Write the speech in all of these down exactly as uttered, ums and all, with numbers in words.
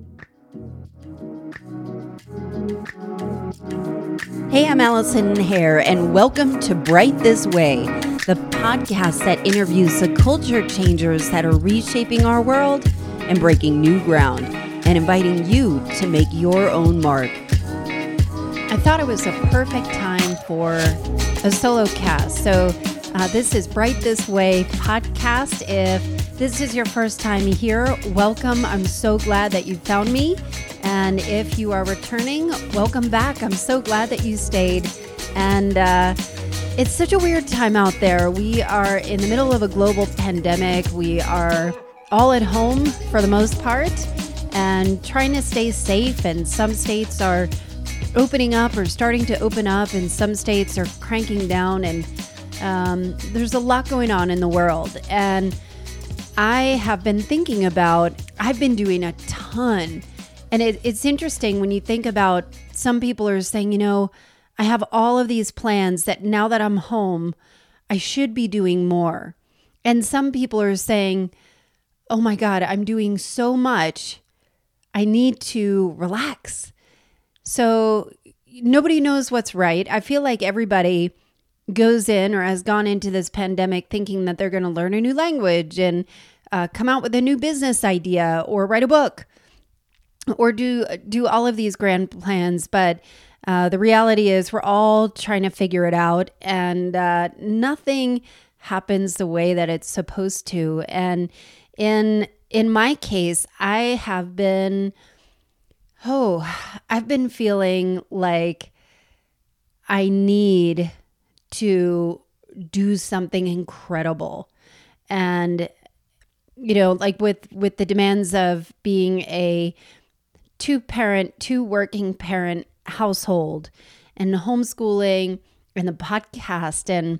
Hey, I'm Allison Hare, and welcome to Bright This Way, the podcast that interviews the culture changers that are reshaping our world and breaking new ground, and inviting you to make your own mark. I thought it was a perfect time for a solo cast. So uh, this is Bright This Way podcast. If this is your first time here, welcome. I'm so glad that you found me. And if you are returning, welcome back. I'm so glad that you stayed. And uh, it's such a weird time out there. We are in the middle of a global pandemic. We are all at home for the most part and trying to stay safe. And some states are opening up or starting to open up, and some states are cranking down. And um, there's a lot going on in the world. And I have been thinking about, I've been doing a ton. And it, it's interesting when you think about, some people are saying, you know, I have all of these plans that now that I'm home, I should be doing more. And some people are saying, oh my God, I'm doing so much. I need to relax. So nobody knows what's right. I feel like everybody goes in or has gone into this pandemic thinking that they're going to learn a new language and uh, come out with a new business idea or write a book, or do do all of these grand plans. But uh, the reality is we're all trying to figure it out, and uh, nothing happens the way that it's supposed to. And in in my case, I have been, oh, I've been feeling like I need to do something incredible. And, you know, like with, with the demands of being a two parent, two working parent household, and homeschooling, and the podcast, and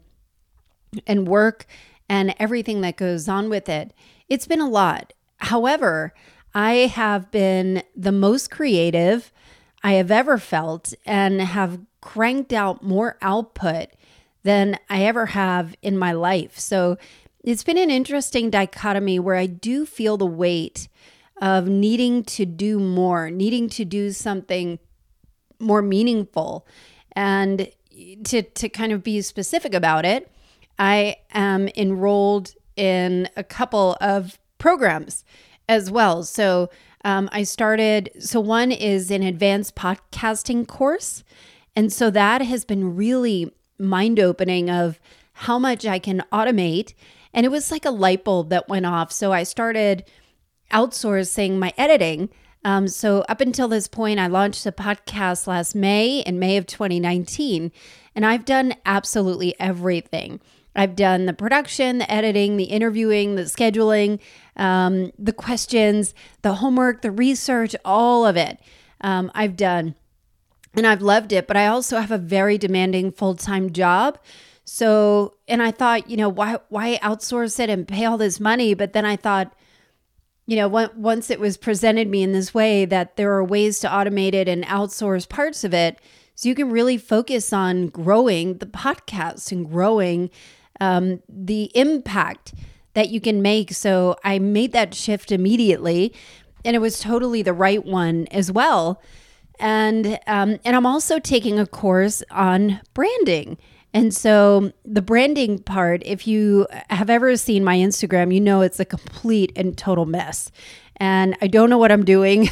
and work, and everything that goes on with it. It's been a lot. However, I have been the most creative I have ever felt, and have cranked out more output than I ever have in my life. So it's been an interesting dichotomy where I do feel the weight of needing to do more, needing to do something more meaningful. And to to kind of be specific about it, I am enrolled in a couple of programs as well. So um, I started, so one is an advanced podcasting course. And so that has been really mind-opening of how much I can automate. And it was like a light bulb that went off. So I started outsourcing my editing. Um, so up until this point, I launched the podcast last May, in May of twenty nineteen, and I've done absolutely everything. I've done the production, the editing, the interviewing, the scheduling, um, the questions, the homework, the research, all of it. Um, I've done, and I've loved it, but I also have a very demanding full-time job. So, and I thought, you know, why, why outsource it and pay all this money? But then I thought, you know, once it was presented me in this way, that there are ways to automate it and outsource parts of it, so you can really focus on growing the podcast and growing um, the impact that you can make. So I made that shift immediately, and it was totally the right one as well. And um, and I'm also taking a course on branding. And so the branding part, if you have ever seen my Instagram, you know it's a complete and total mess. And I don't know what I'm doing.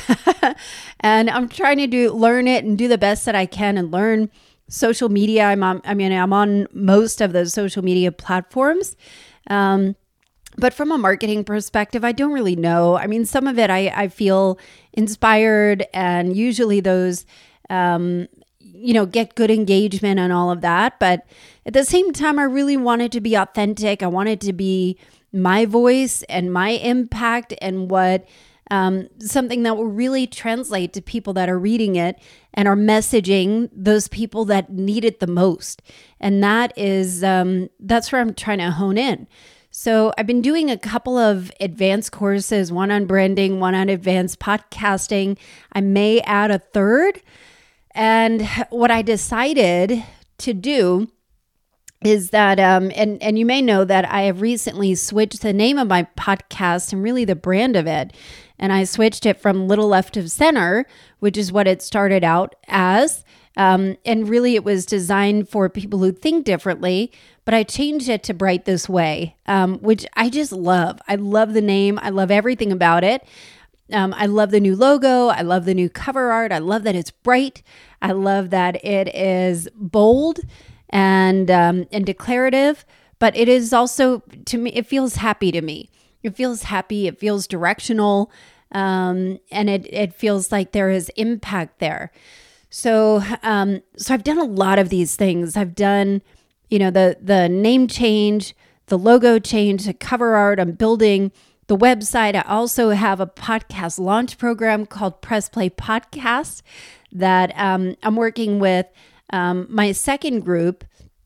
And I'm trying to do learn it and do the best that I can and learn social media. I'm on, I mean, I'm on most of those social media platforms. Um, but from a marketing perspective, I don't really know. I mean, some of it I, I feel inspired, and usually those um you know, get good engagement and all of that. But at the same time, I really wanted to be authentic. I wanted to be my voice and my impact, and what um, something that will really translate to people that are reading it and are messaging those people that need it the most. And that is, um, that's where I'm trying to hone in. So I've been doing a couple of advanced courses, one on branding, one on advanced podcasting. I may add a third. And what I decided to do is that, um, and, and you may know that I have recently switched the name of my podcast and really the brand of it. And I switched it from Little Left of Center, which is what it started out as. Um, and really it was designed for people who think differently, but I changed it to Bright This Way, um, which I just love. I love the name. I love everything about it. Um, I love the new logo. I love the new cover art. I love that it's bright. I love that it is bold and um, and declarative, but it is also, to me, it feels happy to me. It feels happy. It feels directional, um, and it it feels like there is impact there. So um, so I've done a lot of these things. I've done, you know, the the name change, the logo change, the cover art. I'm building the website. I also have a podcast launch program called Press Play Podcast that um, I'm working with um, my second group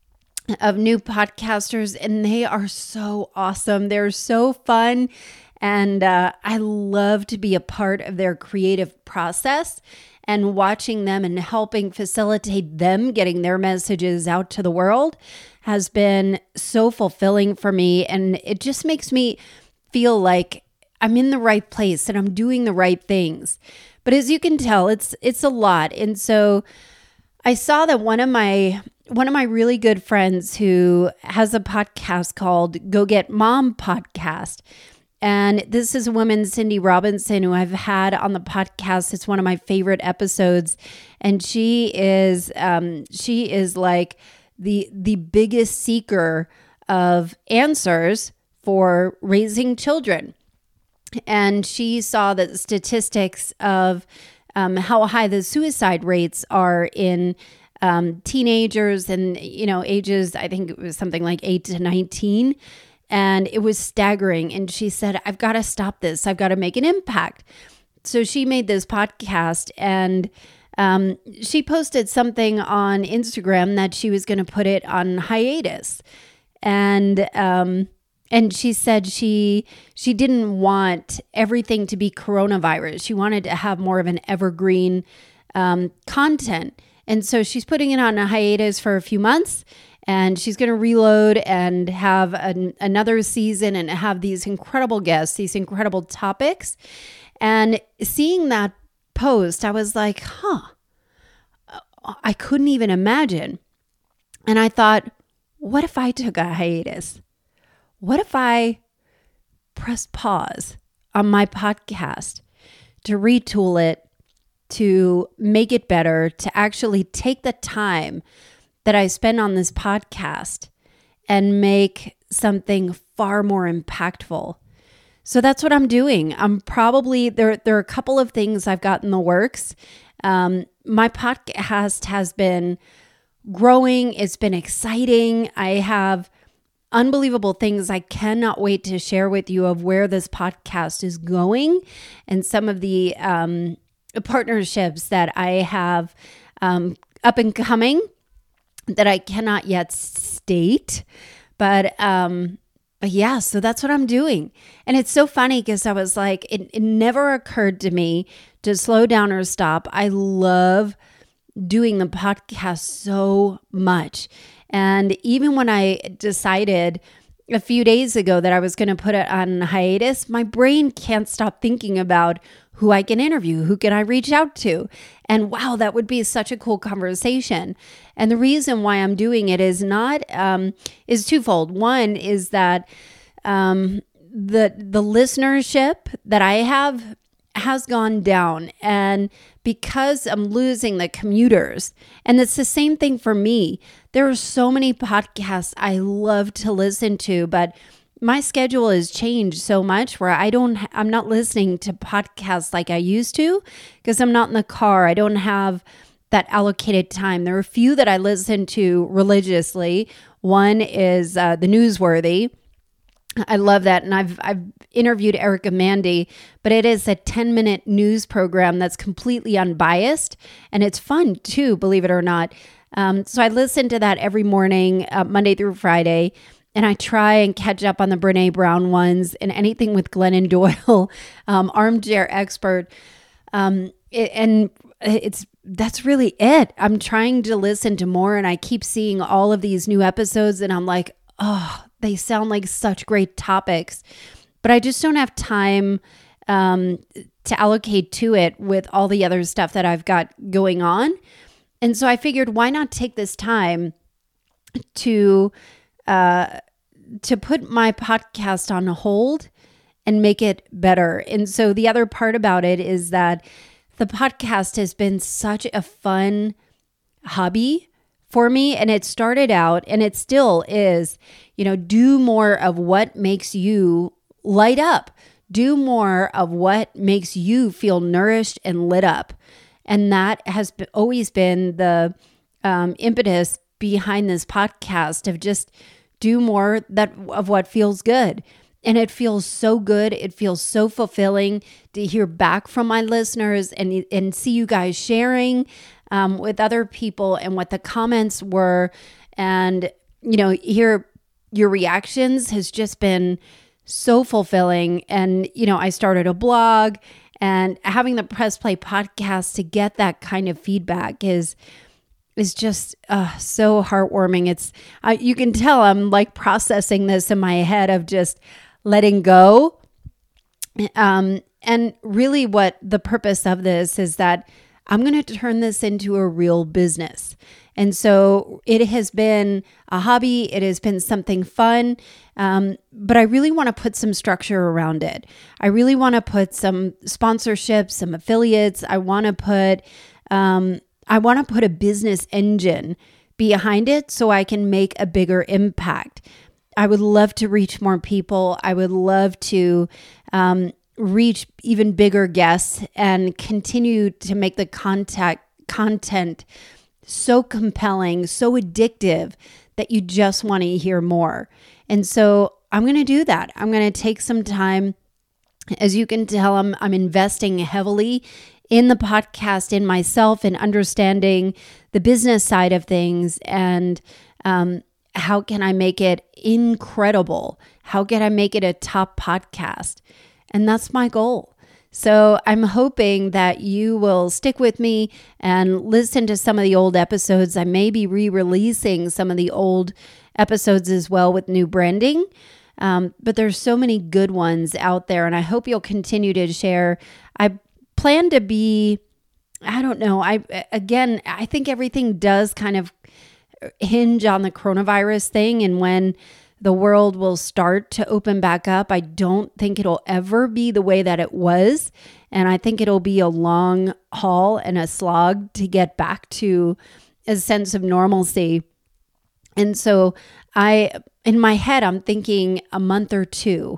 of new podcasters, and they are so awesome. They're so fun, and uh, I love to be a part of their creative process and watching them and helping facilitate them getting their messages out to the world has been so fulfilling for me, and it just makes me feel like I'm in the right place and I'm doing the right things. But as you can tell, it's it's a lot. And so I saw that one of my one of my really good friends who has a podcast called Go Get Mom Podcast. And this is a woman, Cindy Robinson, who I've had on the podcast. It's one of my favorite episodes. And she is um, she is like the the biggest seeker of answers for raising children. And she saw the statistics of um, how high the suicide rates are in um, teenagers and, you know, ages, I think it was something like eight to nineteen. And it was staggering. And she said, I've got to stop this. I've got to make an impact. So she made this podcast, and um, she posted something on Instagram that she was going to put it on hiatus. And um, and she said she she didn't want everything to be coronavirus. She wanted to have more of an evergreen um, content. And so she's putting it on a hiatus for a few months, and she's going to reload and have an, another season and have these incredible guests, these incredible topics. And seeing that post, I was like, huh, I couldn't even imagine. And I thought, what if I took a hiatus? What if I pressed pause on my podcast to retool it, to make it better, to actually take the time that I spend on this podcast and make something far more impactful? So that's what I'm doing. I'm probably, there, there are a couple of things I've got in the works. Um, my podcast has been growing. It's been exciting. I have unbelievable things I cannot wait to share with you of where this podcast is going and some of the um, partnerships that I have um, up and coming that I cannot yet state. But, um, but yeah, so that's what I'm doing. And it's so funny because I was like, it, it never occurred to me to slow down or stop. I love doing the podcast so much. And even when I decided a few days ago that I was going to put it on hiatus, my brain can't stop thinking about who I can interview, who can I reach out to? And wow, that would be such a cool conversation. And the reason why I'm doing it is not, um, is twofold. One is that um, the the listenership that I have has gone down, and because I'm losing the commuters, and it's the same thing for me. There are so many podcasts I love to listen to, but my schedule has changed so much where I don't, I'm not listening to podcasts like I used to because I'm not in the car. I don't have that allocated time. There are a few that I listen to religiously. One is uh, The Newsworthy. I love that. And I've I've interviewed Erica Mandy, but it is a ten minute news program that's completely unbiased. And it's fun too, believe it or not. Um, so I listen to that every morning, uh, Monday through Friday. And I try and catch up on the Brene Brown ones and anything with Glennon Doyle, um, armchair expert. Um, and it's that's really it. I'm trying to listen to more, and I keep seeing all of these new episodes, and I'm like, oh, they sound like such great topics, but I just don't have time um, to allocate to it with all the other stuff that I've got going on. And so I figured, why not take this time to uh, to put my podcast on hold and make it better. And so the other part about it is that the podcast has been such a fun hobby for me. And it started out, and it still is, you know, do more of what makes you light up. Do more of what makes you feel nourished and lit up. And that has been, always been the um, impetus behind this podcast, of just do more that of what feels good. And it feels so good. It feels so fulfilling to hear back from my listeners and, and see you guys sharing um, with other people and what the comments were. And, you know, hear your reactions has just been so fulfilling. And, you know, I started a blog, and having the Press Play podcast to get that kind of feedback is is just uh, so heartwarming. It's uh, you can tell I'm like processing this in my head of just letting go. Um, and really what the purpose of this is that I'm going to turn this into a real business. And so it has been a hobby. It has been something fun. Um, but I really want to put some structure around it. I really want to put some sponsorships, some affiliates. I want to put, um, I want to put a business engine behind it so I can make a bigger impact. I would love to reach more people. I would love to um, reach even bigger guests and continue to make the contact content so compelling, so addictive that you just want to hear more. And so I'm going to do that. I'm going to take some time. As you can tell, I'm, I'm investing heavily in the podcast, in myself, and understanding the business side of things. And um, how can I make it incredible? How can I make it a top podcast? And that's my goal. So I'm hoping that you will stick with me and listen to some of the old episodes. I may be re-releasing some of the old episodes as well with new branding. Um, but there's so many good ones out there, and I hope you'll continue to share. I plan to be, I don't know, I again, I think everything does kind of hinge on the coronavirus thing, and when the world will start to open back up. I don't think it'll ever be the way that it was. And I think it'll be a long haul and a slog to get back to a sense of normalcy. And so I, in my head, I'm thinking a month or two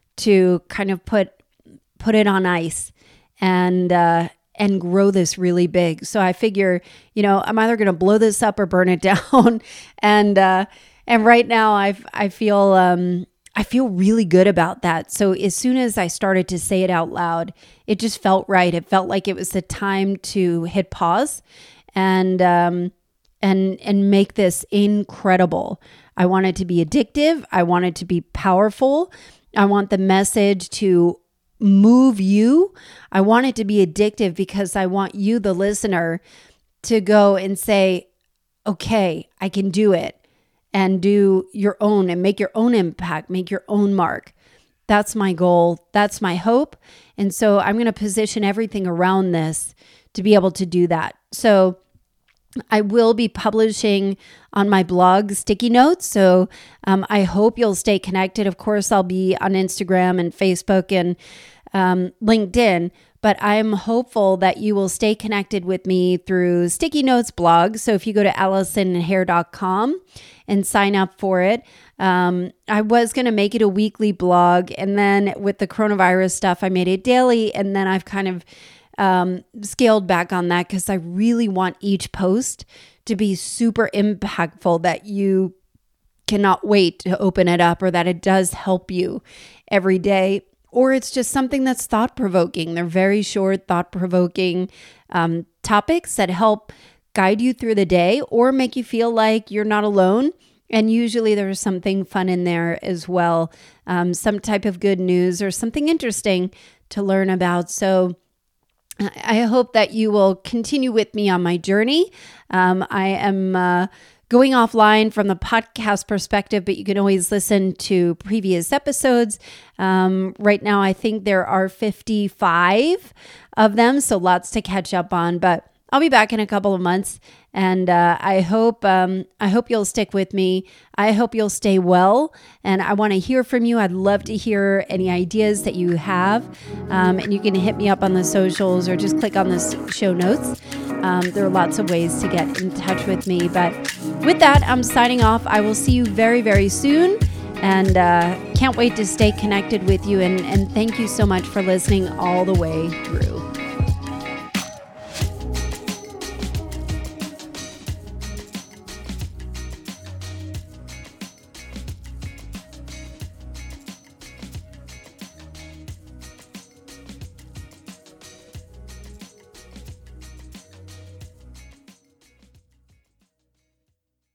to kind of put, put it on ice and, uh, and grow this really big. So I figure, you know, I'm either going to blow this up or burn it down. and, uh, And right now, I I feel um, I feel really good about that. So as soon as I started to say it out loud, it just felt right. It felt like it was the time to hit pause, and um, and and make this incredible. I want it to be addictive. I want it to be powerful. I want the message to move you. I want it to be addictive because I want you, the listener, to go and say, "Okay, I can do it." And do your own and make your own impact, make your own mark. That's my goal. That's my hope. And so I'm going to position everything around this to be able to do that. So I will be publishing on my blog sticky notes. So um, I hope you'll stay connected. Of course, I'll be on Instagram and Facebook and um, LinkedIn. But I'm hopeful that you will stay connected with me through Sticky Notes blog. So if you go to allison hair dot com and sign up for it, um, I was going to make it a weekly blog. And then with the coronavirus stuff, I made it daily. And then I've kind of um, scaled back on that because I really want each post to be super impactful, that you cannot wait to open it up, or that it does help you every day. Or it's just something that's thought-provoking. They're very short, thought-provoking um, topics that help guide you through the day or make you feel like you're not alone. And usually there's something fun in there as well, um, some type of good news or something interesting to learn about. So I hope that you will continue with me on my journey. Um, I am uh, going offline from the podcast perspective, but you can always listen to previous episodes. Um, right now, I think there are fifty-five of them, so lots to catch up on, but I'll be back in a couple of months, and uh, I hope um, I hope you'll stick with me. I hope you'll stay well, and I want to hear from you. I'd love to hear any ideas that you have, um, and you can hit me up on the socials or just click on the show notes. Um, there are lots of ways to get in touch with me, but with that, I'm signing off. I will see you very, very soon, and uh, can't wait to stay connected with you, and, and thank you so much for listening all the way through.